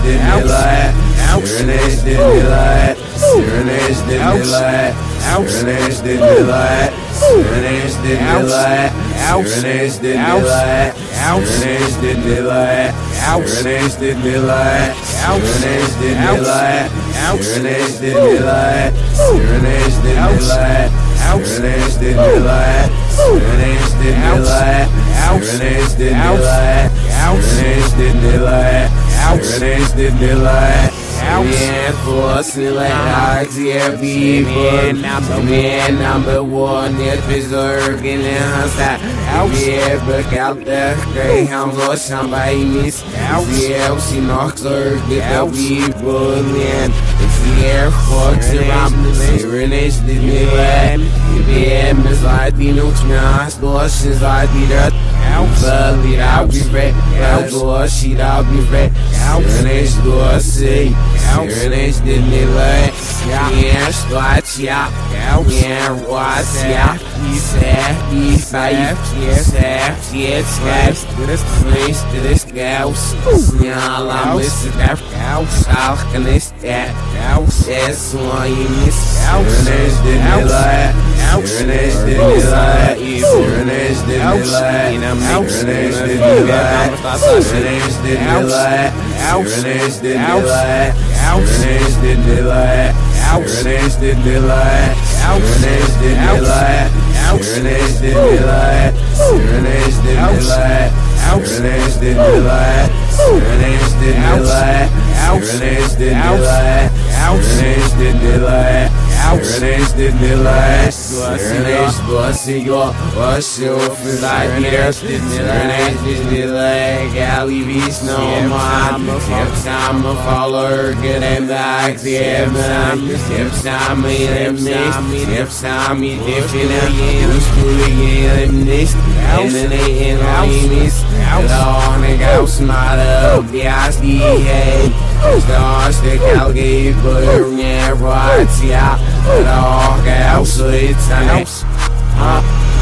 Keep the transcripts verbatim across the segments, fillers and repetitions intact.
denilet, Serenage denilet, Serenage denilet, Serenage denilet, Serenage denilet, Serenage denilet, Serenage denilet, Serenage denilet, Serenage denilet, Serenage denilet, Serenage denilet, Serenage denilet, Serenage denilet, Serenage denilet, Serenage denilet, Serenage denilet. Man, force like dogs, yeah, people. Man, number one, is preserved in the house. Yeah, but out there, Greyhound or somebody miss. Yeah, she knocks her, get the people, man. It's the air force around the Serenage denilet. Yeah, Miss Latino, Trans, Lotions, I did that. Believe I'll be ready. I'll she I'll be ready. Serenage, go see. Serenage denilet. Yeah, start ya. Yeah, what's ya? He said, he said, yes, yes, yes, yes. This place, this house. Yeah, I'm missing that house. How can this that house? That's why you miss. Serenage denilet. Serenage denilet. Serenage denilet. Serenage denilet. Serenage denilet. Serenage denilet. Serenage denilet. Serenage denilet. Serenage denilet. Serenage denilet. Serenage denilet. Serenage denilet. Serenage denilet. Serenage denilet. Serenage denilet. Serenage denilet. Serenage bossy go. Wash your feet like this. Serenage denilet. Galley beast no mom. If time a follower, get him back. If time, if time he eliminates. If time he definites. He eliminates. And then they in limits. All nigga smart up. The I C A. Stars the Calgary, but yeah, right, yeah. But all gal, so it's a nice, huh?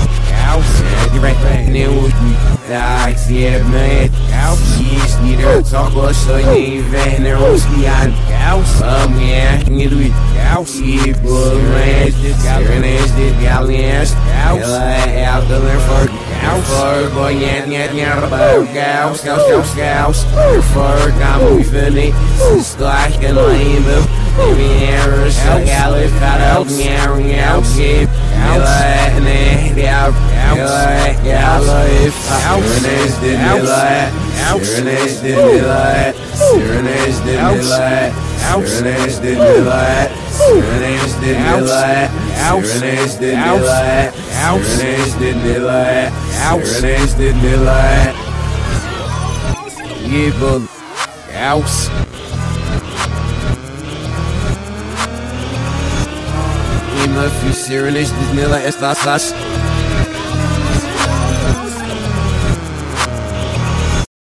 Gal, you're right, right. And it was me, like, yeah, man. Gal, she's neither talk or so you even know, ski on gal. Um, yeah, you do it. Gal, she bull ranch, this gal, and it's this gal, yes. Gal, out the left for gal, for boy, yeah, yeah, yeah, about gal, scout, scout, scouts. For come, we finish. It's like a lame of the errors. I got it out of meow, meow, sheep. I let it out. I got it out. Serenage denilet. Serenage denilet. Serenage denilet. Serenage denilet. Serenage denilet. Serenage denilet. Serenage denilet. Serenage denilet. Yeah, but house. If you Serenage denilet, it's not such.